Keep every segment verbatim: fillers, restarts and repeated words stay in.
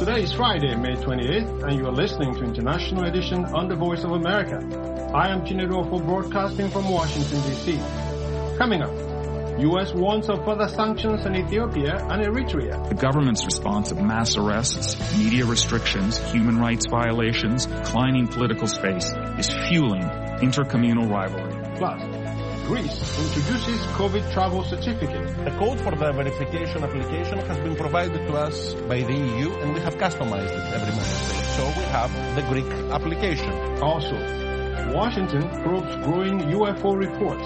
Today is Friday, May twenty-eighth, and you are listening to International Edition on the Voice of America. I am Chinedu Ofo broadcasting from Washington, D C. Coming up, U S warns of further sanctions on Ethiopia and Eritrea. The government's response of mass arrests, media restrictions, human rights violations, declining political space is fueling intercommunal rivalry. Plus, Greece introduces COVID travel certificate. The code for the verification application has been provided to us by the E U, and we have customized it every member state. So we have the Greek application. Also, Washington probes growing U F O reports.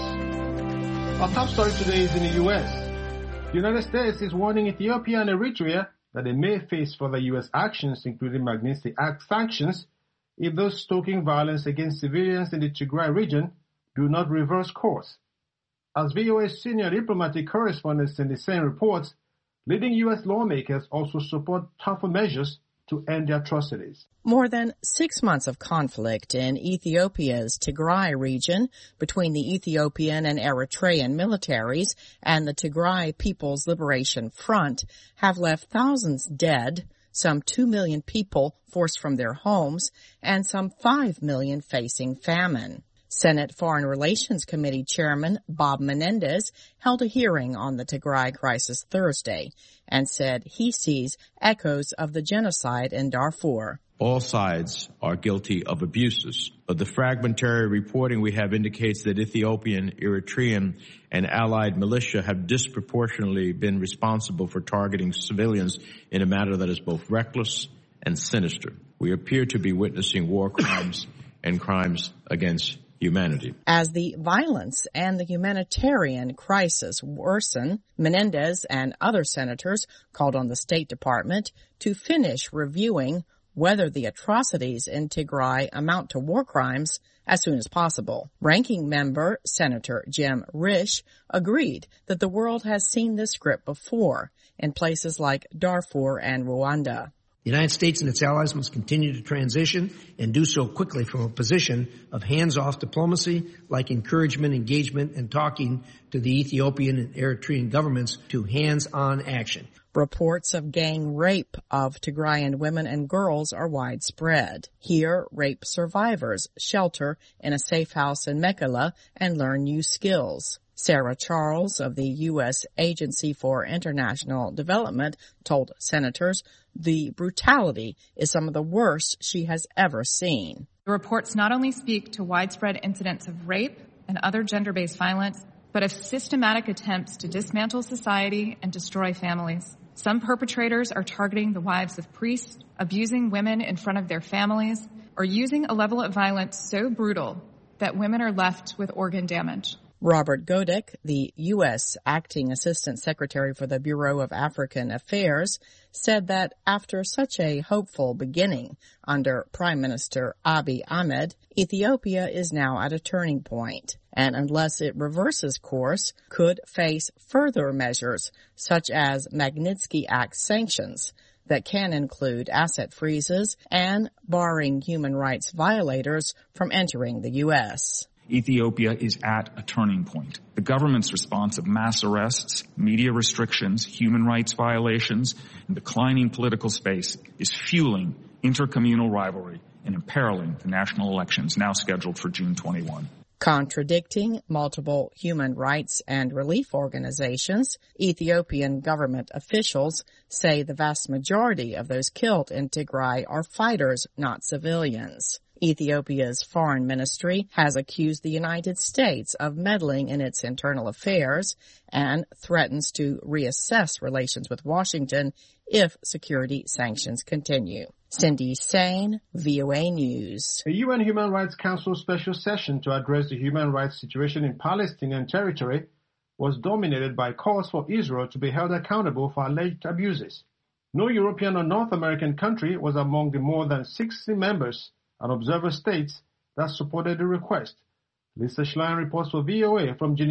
Our top story today is in the U S. The United States is warning Ethiopia and Eritrea that they may face further U S actions, including Magnitsky Act sanctions, if those stoking violence against civilians in the Tigray region do not reverse course. As V O A's senior diplomatic correspondent Cindy Saine reports, leading U S lawmakers also support tougher measures to end the atrocities. More than six months of conflict in Ethiopia's Tigray region between the Ethiopian and Eritrean militaries and the Tigray People's Liberation Front have left thousands dead, some two million people forced from their homes, and some five million facing famine. Senate Foreign Relations Committee Chairman Bob Menendez held a hearing on the Tigray crisis Thursday and said he sees echoes of the genocide in Darfur. All sides are guilty of abuses, but the fragmentary reporting we have indicates that Ethiopian, Eritrean, and allied militia have disproportionately been responsible for targeting civilians in a manner that is both reckless and sinister. We appear to be witnessing war crimes and crimes against humanity. As the violence and the humanitarian crisis worsen, Menendez and other senators called on the State Department to finish reviewing whether the atrocities in Tigray amount to war crimes as soon as possible. Ranking member Senator Jim Risch agreed that the world has seen this script before in places like Darfur and Rwanda. The United States and its allies must continue to transition and do so quickly from a position of hands-off diplomacy, like encouragement, engagement, and talking to the Ethiopian and Eritrean governments, to hands-on action. Reports of gang rape of Tigrayan women and girls are widespread. Here, rape survivors shelter in a safe house in Mekelle and learn new skills. Sarah Charles of the U S Agency for International Development told senators the brutality is some of the worst she has ever seen. The reports not only speak to widespread incidents of rape and other gender-based violence, but of systematic attempts to dismantle society and destroy families. Some perpetrators are targeting the wives of priests, abusing women in front of their families, or using a level of violence so brutal that women are left with organ damage. Robert Godek, the U S Acting Assistant Secretary for the Bureau of African Affairs, said that after such a hopeful beginning under Prime Minister Abiy Ahmed, Ethiopia is now at a turning point, and unless it reverses course, could face further measures such as Magnitsky Act sanctions that can include asset freezes and barring human rights violators from entering the U S. Ethiopia is at a turning point. The government's response of mass arrests, media restrictions, human rights violations, and declining political space is fueling intercommunal rivalry and imperiling the national elections now scheduled for June twenty-first. Contradicting multiple human rights and relief organizations, Ethiopian government officials say the vast majority of those killed in Tigray are fighters, not civilians. Ethiopia's foreign ministry has accused the United States of meddling in its internal affairs and threatens to reassess relations with Washington if security sanctions continue. Cindy Saine, V O A News. A U N Human Rights Council special session to address the human rights situation in Palestinian territory was dominated by calls for Israel to be held accountable for alleged abuses. No European or North American country was among the more than sixty members and observer states that supported the request. Lisa Schlein reports for V O A from Geneva.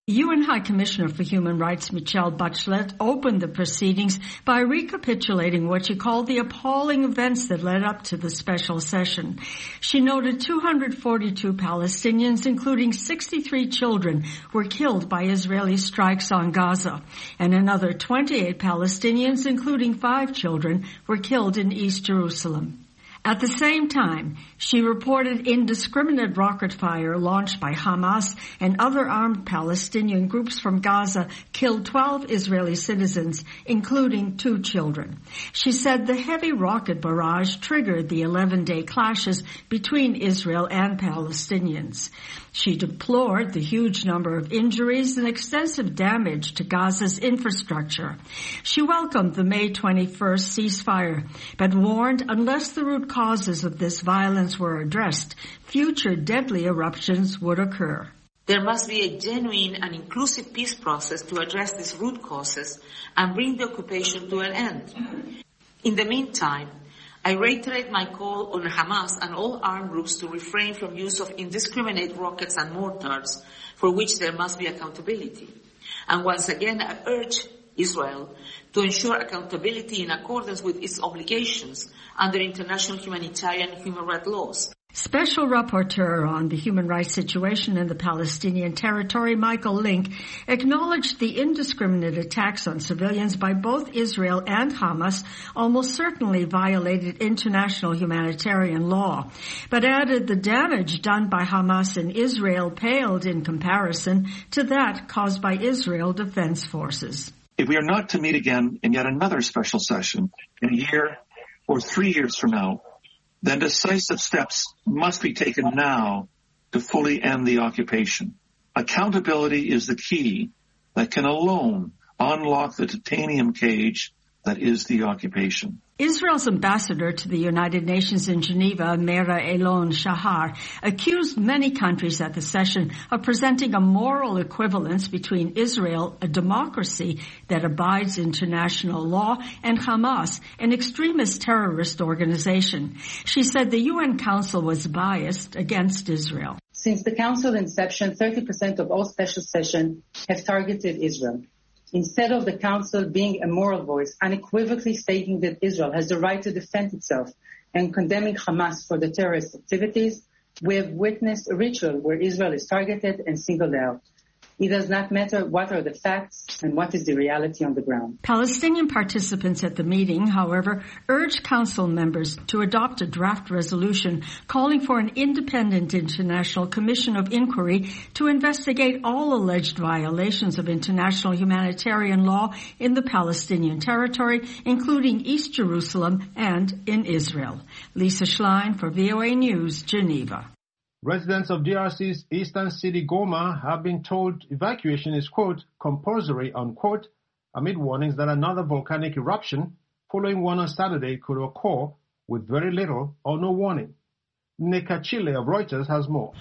U N High Commissioner for Human Rights Michelle Bachelet opened the proceedings by recapitulating what she called the appalling events that led up to the special session. She noted two hundred forty-two Palestinians, including sixty-three children, were killed by Israeli strikes on Gaza, and another twenty-eight Palestinians, including five children, were killed in East Jerusalem. At the same time, she reported indiscriminate rocket fire launched by Hamas and other armed Palestinian groups from Gaza killed twelve Israeli citizens, including two children. She said the heavy rocket barrage triggered the eleven-day clashes between Israel and Palestinians. She deplored the huge number of injuries and extensive damage to Gaza's infrastructure. She welcomed the May twenty-first ceasefire, but warned unless the root causes of this violence were addressed, future deadly eruptions would occur. There must be a genuine and inclusive peace process to address these root causes and bring the occupation to an end. In the meantime, I reiterate my call on Hamas and all armed groups to refrain from use of indiscriminate rockets and mortars, for which there must be accountability. And once again, I urge Israel to ensure accountability in accordance with its obligations under international humanitarian and human rights laws. Special Rapporteur on the human rights situation in the Palestinian territory, Michael Link, acknowledged the indiscriminate attacks on civilians by both Israel and Hamas almost certainly violated international humanitarian law, but added the damage done by Hamas in Israel paled in comparison to that caused by Israel Defense Forces. If we are not to meet again in yet another special session in a year or three years from now, then decisive steps must be taken now to fully end the occupation. Accountability is the key that can alone unlock the titanium cage that is the occupation. Israel's ambassador to the United Nations in Geneva, Meira Elon Shahar, accused many countries at the session of presenting a moral equivalence between Israel, a democracy that abides international law, and Hamas, an extremist terrorist organization. She said the U N Council was biased against Israel. Since the Council inception, thirty percent of all special sessions have targeted Israel. Instead of the Council being a moral voice, unequivocally stating that Israel has the right to defend itself and condemning Hamas for the terrorist activities, we have witnessed a ritual where Israel is targeted and singled out. It does not matter what are the facts and what is the reality on the ground. Palestinian participants at the meeting, however, urged council members to adopt a draft resolution calling for an independent international commission of inquiry to investigate all alleged violations of international humanitarian law in the Palestinian territory, including East Jerusalem and in Israel. Lisa Schlein for V O A News, Geneva. Residents of D R C's eastern city Goma have been told evacuation is, quote, compulsory, unquote, amid warnings that another volcanic eruption following one on Saturday could occur with very little or no warning. Nneka Chile of Reuters has more.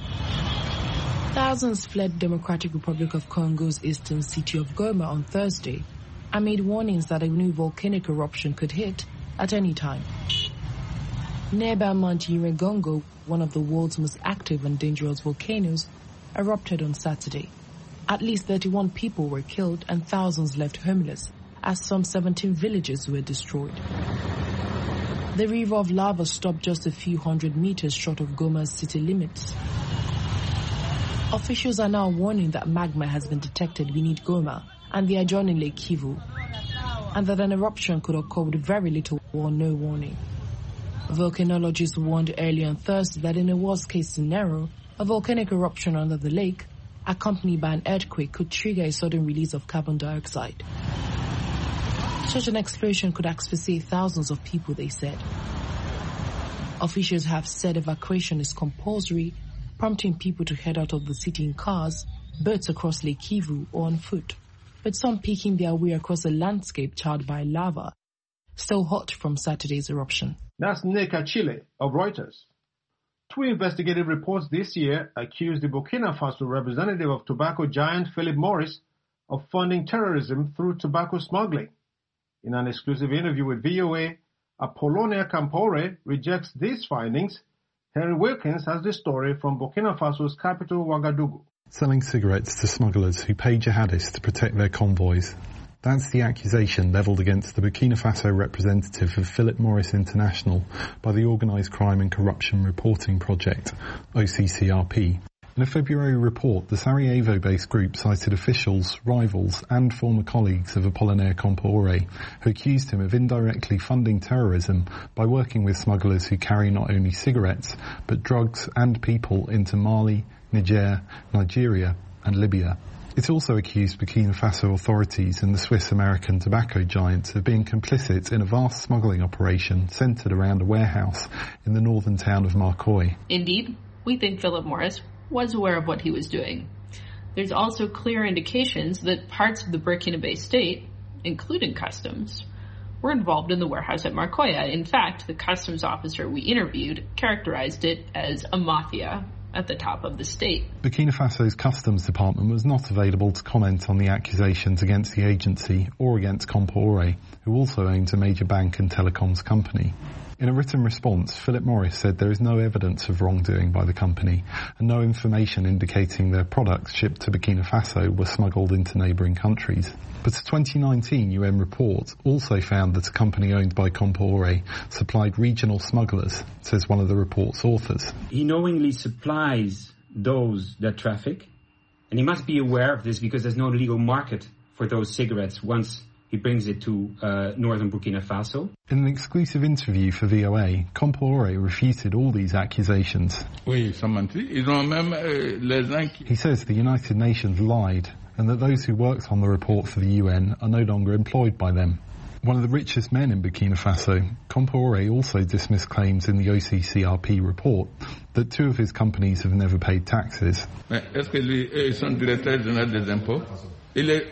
Thousands fled Democratic Republic of Congo's eastern city of Goma on Thursday amid warnings that a new volcanic eruption could hit at any time. Nearby Mount Nyiragongo, one of the world's most active and dangerous volcanoes, erupted on Saturday. At least thirty-one people were killed and thousands left homeless as some seventeen villages were destroyed. The river of lava stopped just a few hundred meters short of Goma's city limits. Officials are now warning that magma has been detected beneath Goma and the adjoining Lake Kivu, and that an eruption could occur with very little or no warning. Volcanologists warned earlier on Thursday that in a worst-case scenario, a volcanic eruption under the lake, accompanied by an earthquake, could trigger a sudden release of carbon dioxide. Such an explosion could asphyxiate thousands of people, they said. Officials have said evacuation is compulsory, prompting people to head out of the city in cars, boats across Lake Kivu, or on foot, with some picking their way across a landscape charred by lava, still hot from Saturday's eruption. That's Nneka Chile of Reuters. Two investigative reports this year accused the Burkina Faso representative of tobacco giant Philip Morris of funding terrorism through tobacco smuggling. In an exclusive interview with V O A, Apollonia Campore rejects these findings. Henry Wilkins has the story from Burkina Faso's capital, Ouagadougou. selling cigarettes to smugglers who pay jihadists to protect their convoys. That's the accusation levelled against the Burkina Faso representative of Philip Morris International by the Organised Crime and Corruption Reporting Project, O C C R P. In a February report, the Sarajevo-based group cited officials, rivals and former colleagues of Apollinaire Compaoré who accused him of indirectly funding terrorism by working with smugglers who carry not only cigarettes but drugs and people into Mali, Niger, Nigeria and Libya. It also accused Burkina Faso authorities and the Swiss-American tobacco giant of being complicit in a vast smuggling operation centred around a warehouse in the northern town of Marcoy. Indeed, we think Philip Morris was aware of what he was doing. There's also clear indications that parts of the Burkinabe state, including customs, were involved in the warehouse at Marcoya. In fact, the customs officer we interviewed characterized it as a mafia at the top of the state. Burkina Faso's customs department was not available to comment on the accusations against the agency or against Compaoré, who also owns a major bank and telecoms company. In a written response, Philip Morris said there is no evidence of wrongdoing by the company and no information indicating their products shipped to Burkina Faso were smuggled into neighbouring countries. But a twenty nineteen U N report also found that a company owned by Compaoré supplied regional smugglers, says one of the report's authors. He knowingly supplies those that traffic, and he must be aware of this because there's no legal market for those cigarettes once he brings it to uh, northern Burkina Faso. In an exclusive interview for V O A, Compaoré refuted all these accusations. He says the United Nations lied and that those who worked on the report for the U N are no longer employed by them. One of the richest men in Burkina Faso, Compaoré also dismissed claims in the O C C R P report that two of his companies have never paid taxes. Are they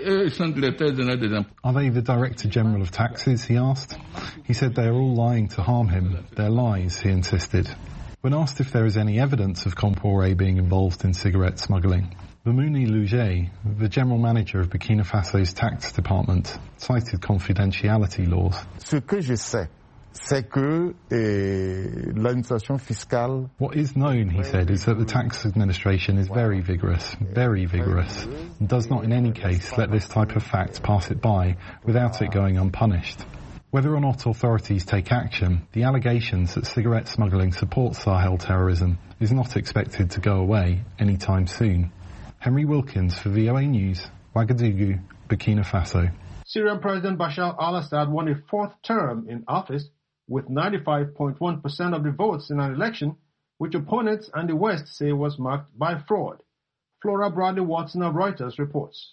the Director General of Taxes, he asked. He said they are all lying to harm him. They're lies, he insisted. When asked if there is any evidence of Compaoré being involved in cigarette smuggling, Boumouni Louget, the General Manager of Burkina Faso's tax department, cited confidentiality laws. Ce que je sais, c'est que eh, l'administration fiscale... What is known, he said, is that the tax administration is very vigorous, very vigorous, and does not in any case let this type of fact pass it by without it going unpunished. Whether or not authorities take action, the allegations that cigarette smuggling supports Sahel terrorism is not expected to go away anytime soon. Henry Wilkins for V O A News, Ouagadougou, Burkina Faso. Syrian President Bashar al-Assad won a fourth term in office with ninety-five point one percent of the votes in an election, which opponents and the West say was marked by fraud. Flora Bradley-Watson of Reuters reports.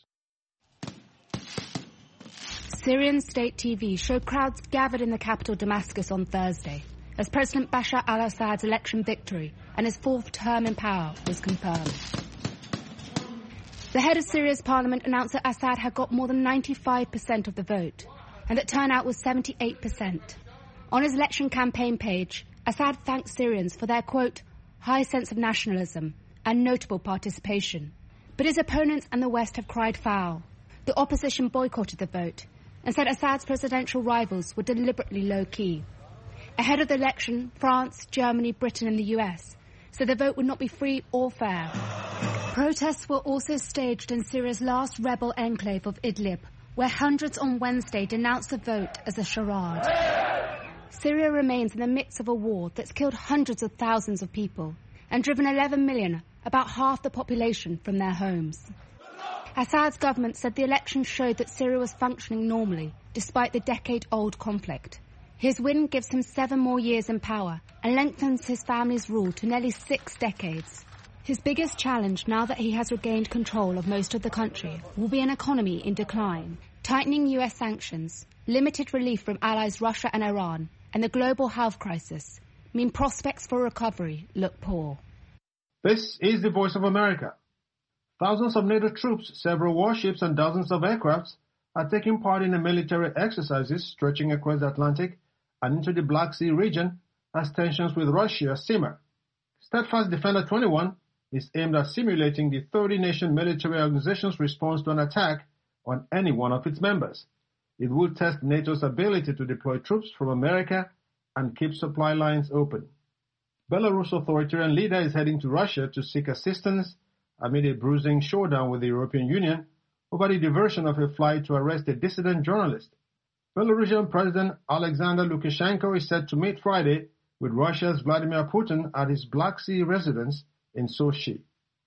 Syrian state T V showed crowds gathered in the capital Damascus on Thursday as President Bashar al-Assad's election victory and his fourth term in power was confirmed. The head of Syria's parliament announced that Assad had got more than ninety-five percent of the vote and that turnout was seventy-eight percent. On his election campaign page, Assad thanked Syrians for their, quote, high sense of nationalism and notable participation. But his opponents and the West have cried foul. The opposition boycotted the vote and said Assad's presidential rivals were deliberately low-key. Ahead of the election, France, Germany, Britain and the U S said the vote would not be free or fair. Protests were also staged in Syria's last rebel enclave of Idlib, where hundreds on Wednesday denounced the vote as a charade. Syria remains in the midst of a war that's killed hundreds of thousands of people and driven eleven million, about half the population, from their homes. Assad's government said the election showed that Syria was functioning normally, despite the decade-old conflict. His win gives him seven more years in power and lengthens his family's rule to nearly six decades. His biggest challenge, now that he has regained control of most of the country, will be an economy in decline. Tightening U S sanctions, limited relief from allies Russia and Iran, and the global health crisis mean prospects for recovery look poor. This is the Voice of America. Thousands of NATO troops, several warships and dozens of aircrafts are taking part in the military exercises stretching across the Atlantic and into the Black Sea region as tensions with Russia simmer. Steadfast Defender twenty-one is aimed at simulating the thirty-nation military organization's response to an attack on any one of its members. It will test NATO's ability to deploy troops from America and keep supply lines open. Belarus authoritarian leader is heading to Russia to seek assistance amid a bruising showdown with the European Union over the diversion of a flight to arrest a dissident journalist. Belarusian President Alexander Lukashenko is set to meet Friday with Russia's Vladimir Putin at his Black Sea residence in Sochi.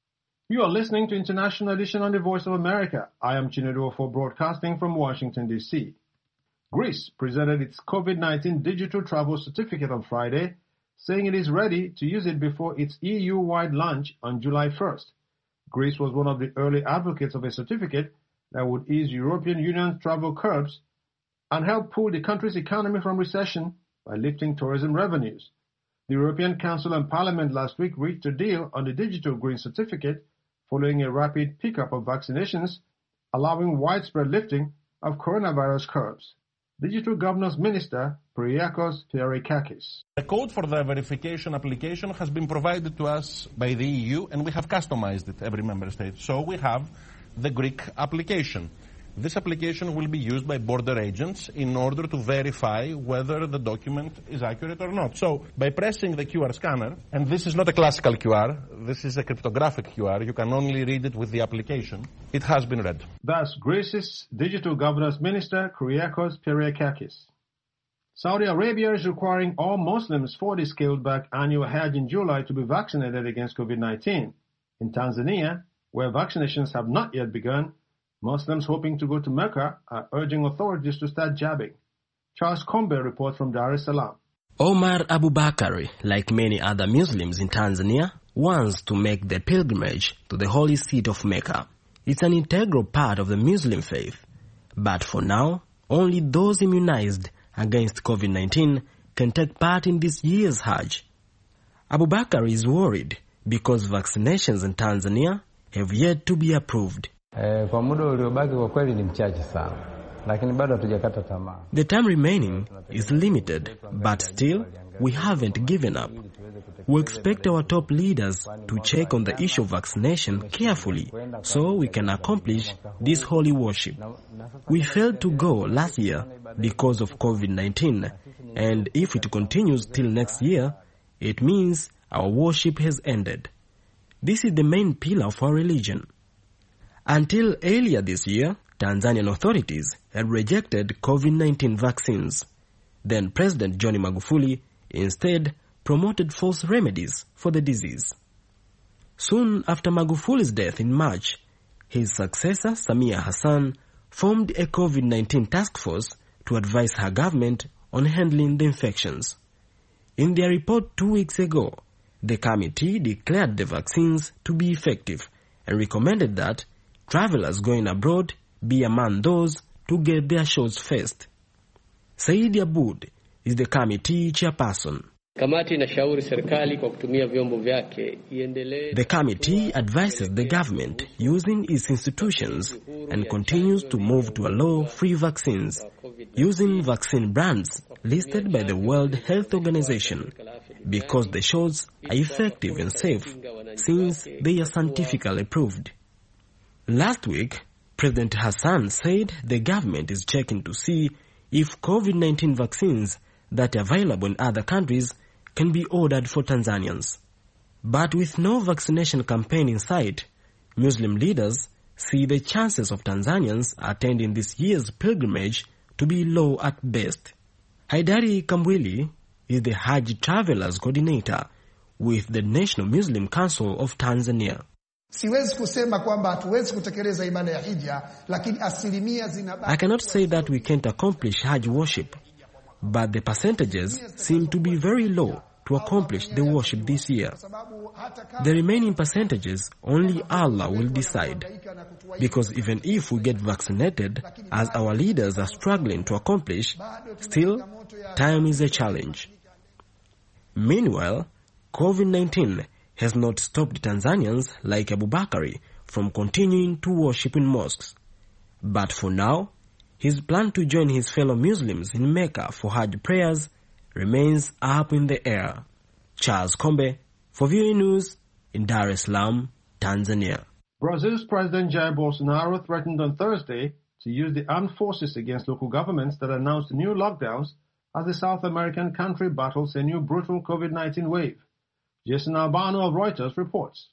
You are listening to International Edition on the Voice of America. I am Chinedu for broadcasting from Washington, D C. Greece presented its COVID nineteen digital travel certificate on Friday, saying it is ready to use it before its E U-wide launch on July first. Greece was one of the early advocates of a certificate that would ease European Union travel curbs and help pull the country's economy from recession by lifting tourism revenues. The European Council and Parliament last week reached a deal on the digital green certificate following a rapid pickup of vaccinations, allowing widespread lifting of coronavirus curbs. Digital Governance Minister Kyriakos Perekakis. The code for the verification application has been provided to us by the E U, and we have customized it, every member state. So we have the Greek application. This application will be used by border agents in order to verify whether the document is accurate or not. So, by pressing the Q R scanner, and this is not a classical Q R, this is a cryptographic Q R, you can only read it with the application, it has been read. That's Greece's Digital Governance Minister, Kyriakos Perekakis. Saudi Arabia is requiring all Muslims for the scaled-back annual Hajj in July to be vaccinated against COVID nineteen. In Tanzania, where vaccinations have not yet begun, Muslims hoping to go to Mecca are urging authorities to start jabbing. Charles Combe reports from Dar es Salaam. Omar Abubakari, like many other Muslims in Tanzania, wants to make the pilgrimage to the holy seat of Mecca. It's an integral part of the Muslim faith. But for now, only those immunized against COVID nineteen can take part in this year's Hajj. Abubakari is worried because vaccinations in Tanzania have yet to be approved. Eh, kwa muda uliobaki kwa kweli ni mchache sana. Lakini bado hatujakata tamaa. The time remaining is limited, but still we haven't given up. We expect our top leaders to check on the issue of vaccination carefully so we can accomplish this holy worship. We failed to go last year because of COVID nineteen, and if it continues till next year, it means our worship has ended. This is the main pillar of our religion. Until earlier this year, Tanzanian authorities had rejected COVID nineteen vaccines. Then President John Magufuli instead promoted false remedies for the disease. Soon after Magufuli's death in March, his successor Samia Hassan formed a COVID nineteen task force to advise her government on handling the infections. In their report two weeks ago, the committee declared the vaccines to be effective and recommended that travelers going abroad be among those to get their shots first. Saidi Aboud is the committee chairperson. The committee advises the government using its institutions and continues to move to allow free vaccines using vaccine brands listed by the World Health Organization because the shots are effective and safe since they are scientifically proved. Last week, President Hassan said the government is checking to see if COVID nineteen vaccines that are available in other countries can be ordered for Tanzanians. But with no vaccination campaign in sight, Muslim leaders see the chances of Tanzanians attending this year's pilgrimage to be low at best. Haidari Kambwili is the Hajj Travelers Coordinator with the National Muslim Council of Tanzania. Siwezi kusema kwamba hatuwezi kutekeleza ibada ya hija, lakini asilimia zinabaki. I cannot say that we can't accomplish Hajj worship, but the percentages seem to be very low to accomplish the worship this year. The remaining percentages only Allah will decide, because even if we get vaccinated, as our leaders are struggling to accomplish, still, time is a challenge. Meanwhile, COVID nineteen has not stopped Tanzanians like Abubakari from continuing to worship in mosques. But for now, his plan to join his fellow Muslims in Mecca for Hajj prayers remains up in the air. Charles Combe, for V O A News, in Dar es Salaam, Tanzania. Brazil's President Jair Bolsonaro threatened on Thursday to use the armed forces against local governments that announced new lockdowns as the South American country battles a new brutal COVID nineteen wave. Jason Albano of Reuters reports.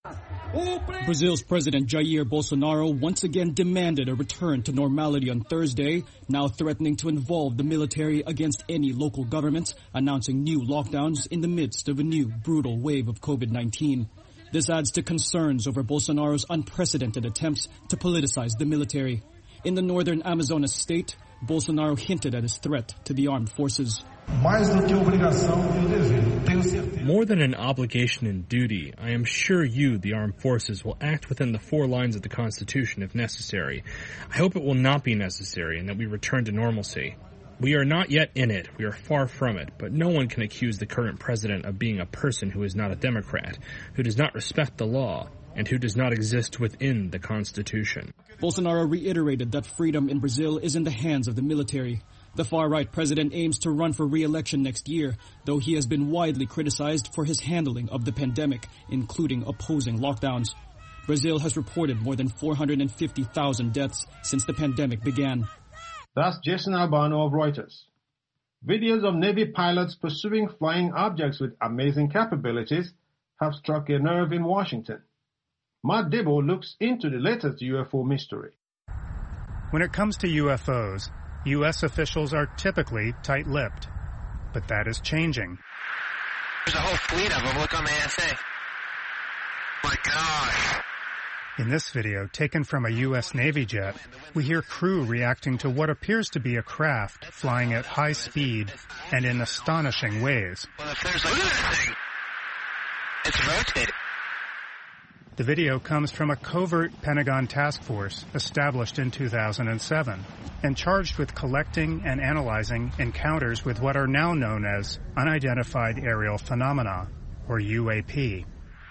Brazil's President Jair Bolsonaro once again demanded a return to normality on Thursday, now threatening to involve the military against any local governments, announcing new lockdowns in the midst of a new brutal wave of COVID nineteen. This adds to concerns over Bolsonaro's unprecedented attempts to politicize the military. In the northern Amazonas state, Bolsonaro hinted at his threat to the armed forces. More than an obligation and duty, I am sure you, the armed forces, will act within the four lines of the Constitution if necessary. I hope it will not be necessary and that we return to normalcy. We are not yet in it, we are far from it, but no one can accuse the current president of being a person who is not a Democrat, who does not respect the law, and who does not exist within the Constitution. Bolsonaro reiterated that freedom in Brazil is in the hands of the military. The far-right president aims to run for re-election next year, though he has been widely criticized for his handling of the pandemic, including opposing lockdowns. Brazil has reported more than four hundred fifty thousand deaths since the pandemic began. That's Jason Albano of Reuters. Videos of Navy pilots pursuing flying objects with amazing capabilities have struck a nerve in Washington. Matt Dibble looks into the latest U F O mystery. When it comes to U F Os, U S officials are typically tight-lipped, but that is changing. There's a whole fleet of them. Look on the A S A. My gosh. In this video, taken from a U S Navy jet, we hear crew reacting to what appears to be a craft flying at high speed and in astonishing ways. Well, if there's, look at that thing. It's rotating. The video comes from a covert Pentagon task force established in two thousand seven and charged with collecting and analyzing encounters with what are now known as unidentified aerial phenomena, or U A P.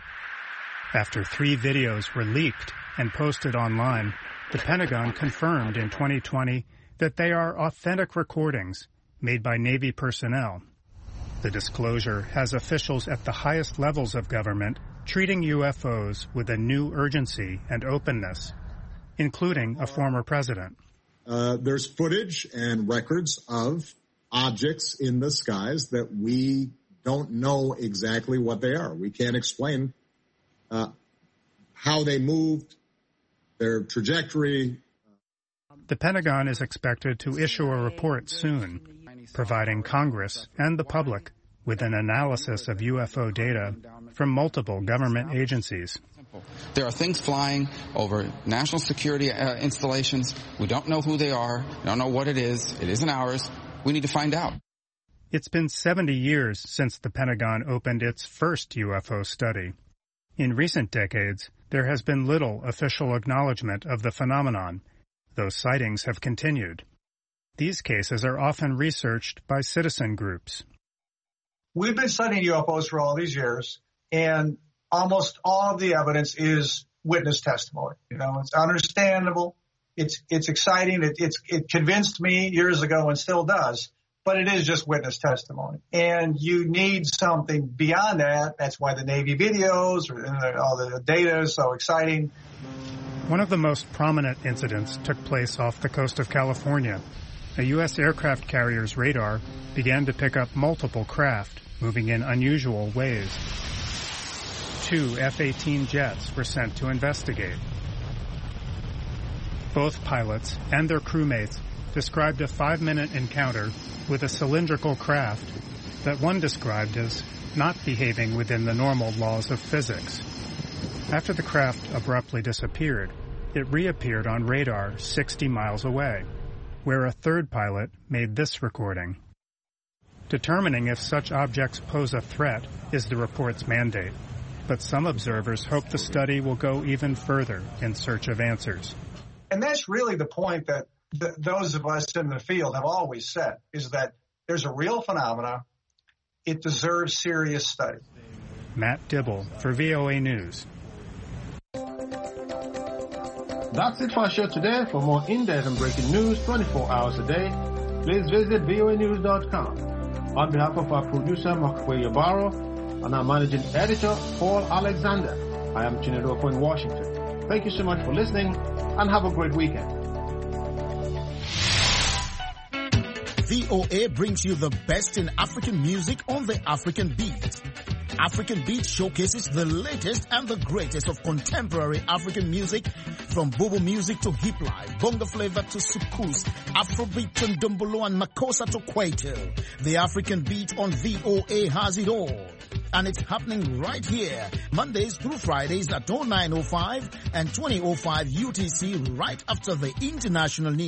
After three videos were leaked and posted online, the Pentagon confirmed in twenty twenty that they are authentic recordings made by Navy personnel. The disclosure has officials at the highest levels of government treating U F Os with a new urgency and openness, including a former president. Uh, there's footage and records of objects in the skies that we don't know exactly what they are. We can't explain uh, how they moved, their trajectory. The Pentagon is expected to issue a report soon, providing Congress and the public with an analysis of U F O data from multiple government agencies. There are things flying over national security uh, installations. We don't know who they are. We don't know what it is. It isn't ours. We need to find out. It's been seventy years since the Pentagon opened its first U F O study. In recent decades, there has been little official acknowledgement of the phenomenon, though sightings have continued. These cases are often researched by citizen groups. We've been studying U F Os for all these years, and almost all of the evidence is witness testimony. You know, it's understandable. It's it's exciting. It, it's it convinced me years ago and still does, but it is just witness testimony. And you need something beyond that. That's why the Navy videos and all the data is so exciting. One of the most prominent incidents took place off the coast of California. A U S aircraft carrier's radar began to pick up multiple craft moving in unusual ways. Two F eighteen jets were sent to investigate. Both pilots and their crewmates described a five-minute encounter with a cylindrical craft that one described as not behaving within the normal laws of physics. After the craft abruptly disappeared, it reappeared on radar sixty miles away, where a third pilot made this recording. Determining if such objects pose a threat is the report's mandate, but some observers hope the study will go even further in search of answers. And that's really the point that th- those of us in the field have always said, is that there's a real phenomena. It deserves serious study. Matt Dibble for V O A News. That's it for our show today. For more in-depth and breaking news twenty-four hours a day, please visit V O A news dot com. On behalf of our producer, Makwe Yabaro, and our managing editor, Paul Alexander, I am Chinedu Opo in Washington. Thank you so much for listening, and have a great weekend. V O A brings you the best in African music on the African beat. African Beat showcases the latest and the greatest of contemporary African music, from Bobo music to hip life, bongo flavor to soukous, Afrobeat and Dombolo and Makossa to Kwaito. The African Beat on V O A has it all. And it's happening right here, Mondays through Fridays at oh nine oh five and twenty oh five U T C, right after the international news.